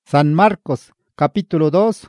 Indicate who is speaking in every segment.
Speaker 1: San Marcos, capítulo 2.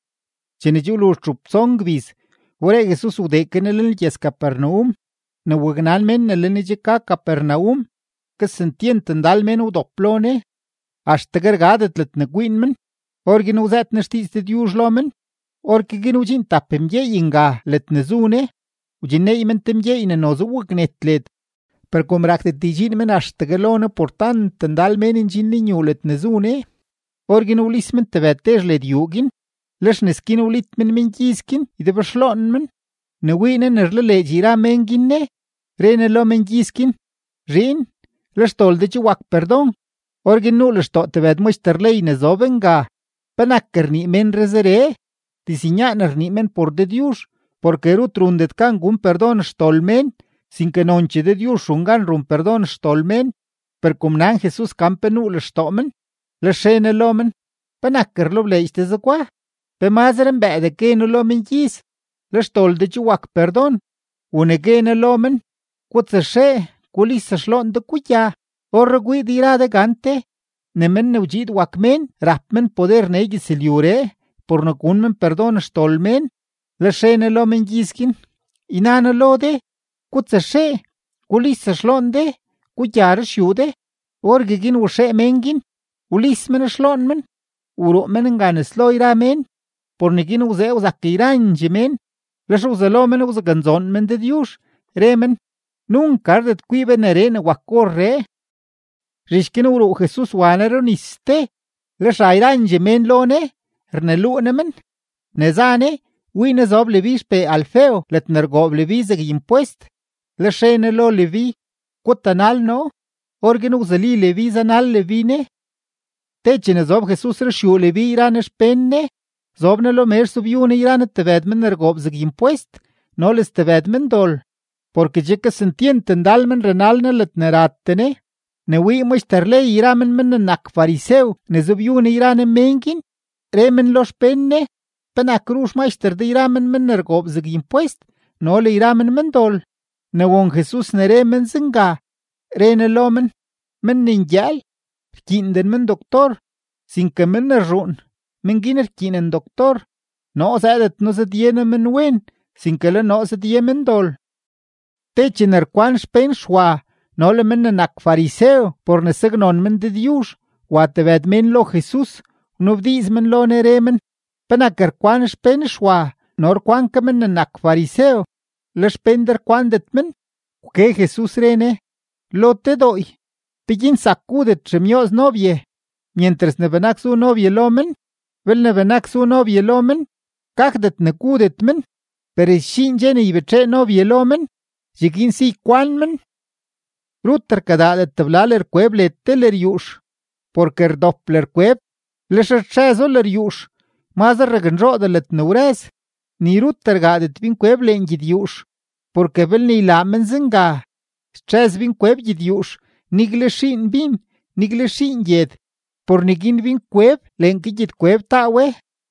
Speaker 1: Chine julu trupsongvis, wore Jesus udeken el yes Capernaum, na wagnalmen el jeka Capernaum, que sentienten dalmen udoplone, hasta gergadet let na gwinmen, orgin uzet na stis de diuslomen, orgin ujin tapem je inga let na zune, ujin neimen tem je in no wagnet per comrac de dijinmen hasta gelone portanten dalmen in jin let na zune, orgin ulismen te vetes le diugin, les neskin ulitmen min giskin, ide verslonmen, ne winen le gira menginne, rene lo men giskin, rin, les tolde wak perdon, orgin les to te ved muester leine zovenga, penakker ni men rezere, disignaner ni men por de Dios, porque rutrundet kan gun perdon stolmen, sin que nonche de Dios ungan rum perdon stolmen, per comnan Jesús campen les stomen, les shene lomen, penakker lo bleiste zakwa, pe mazeren bede keno lomen gis, les tolde wak perdon, une gene lomen, kutse she, kulisa shlon de kuya, orregui dira de gante, nemen neujid wakmen, rapmen poder negis iliure, por no kunmen perdon stolmen, les shene lomen giskin, inana lode, kutse she, kulisa shlon de, kuyar shude, orgigin ushe mengin, ulismen shlonmen, uromen ganes loiramen, por negin uze uzakiranjimen, les uzelomen uzaganzonmen de Dios, remen, nunca ardet cuiben arena wakorre. Rishkin uro Jesús waneroniste, les airanjimen lone, rnelunemen, nezane, wine zob levis pe alfeo, let nergob levis ag impuest, les shene lo levi, kutanal no, orgen uzali levis anal levine, techine zob Jesús reshu levi iranes penne, zobne lo mer subiune irane te vedmen nergob zag impuest, no les te vedmen dol, porque jeke sentienten dalmen renalne let neratene, ne wi muisterle iramen men nak fariseu, ne zubiune irane mengin, remen los penne, pena cruz meister de iramen men nergob zag impuest, no le iramen men dol, ne won Jesús ne remen zinga, rene lomen, men ninjal, kinden men doktor, sin que men nerrun, men giner kinen doktor, no sadet no se tiene men wen, sin que le no se tiene men dol. Techiner kwan spen shwa, no le men nak fariseo, por ne signon men de Dios, wat ved men lo Jesús, no vdiz men lo neremen, penaker kwan spen shwa, nor kwan que men nak fariseo, le spender kwan det men, que Jesús rene, lo te doy, pillin sacudet remios novie, mientras ne venak su novie lomen, vel ne venak su novie lomen, kakdet ne kudet men, pero shin jene y betre novie lomen, jigin si kwan men, rutter kadadet tablaler kueble teler yush, porque doppler kueb, lesher chezo ler yush, mazer regenro de let neures, ni rutter gadet vin kueble en yush, porque vel ni lamen zinga, chez vin kueb yush, nigle shin vin, nigle shin yed, por nigin vin kueb, lenki yid kueb tawe.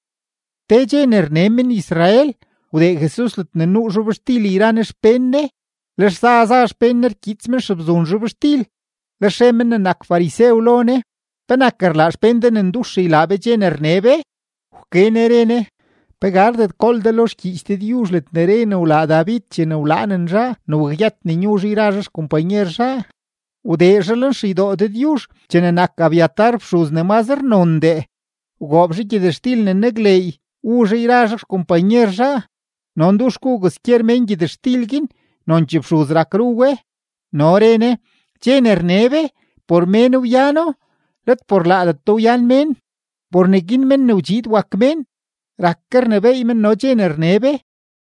Speaker 1: Teje nernemen Israel, ude Jesús let nenu rubestil iranes penne, les zaza spenner kitzmen shabzun rubestil, les shemen nak fariseu lone, penaker la spenden en dushi la beje nernebe, uke nerene, pegar det kol de los kiste dius let nerene ula David chene ulanen ja, no gyat ni nyuj irajes compañer ja, ude jelen shido de dius, chene nak aviatar pshuz ne mazer nonde, ugobji ki de stil ne neglei, uje irajes compañer ja, non dushku guskier mengi de stilgin, non ci pshuz rakruwe, no rene, chener nebe, por menu yano, let por la to yan men, por negin men neujid wak men, rakker nebe imen no chener nebe,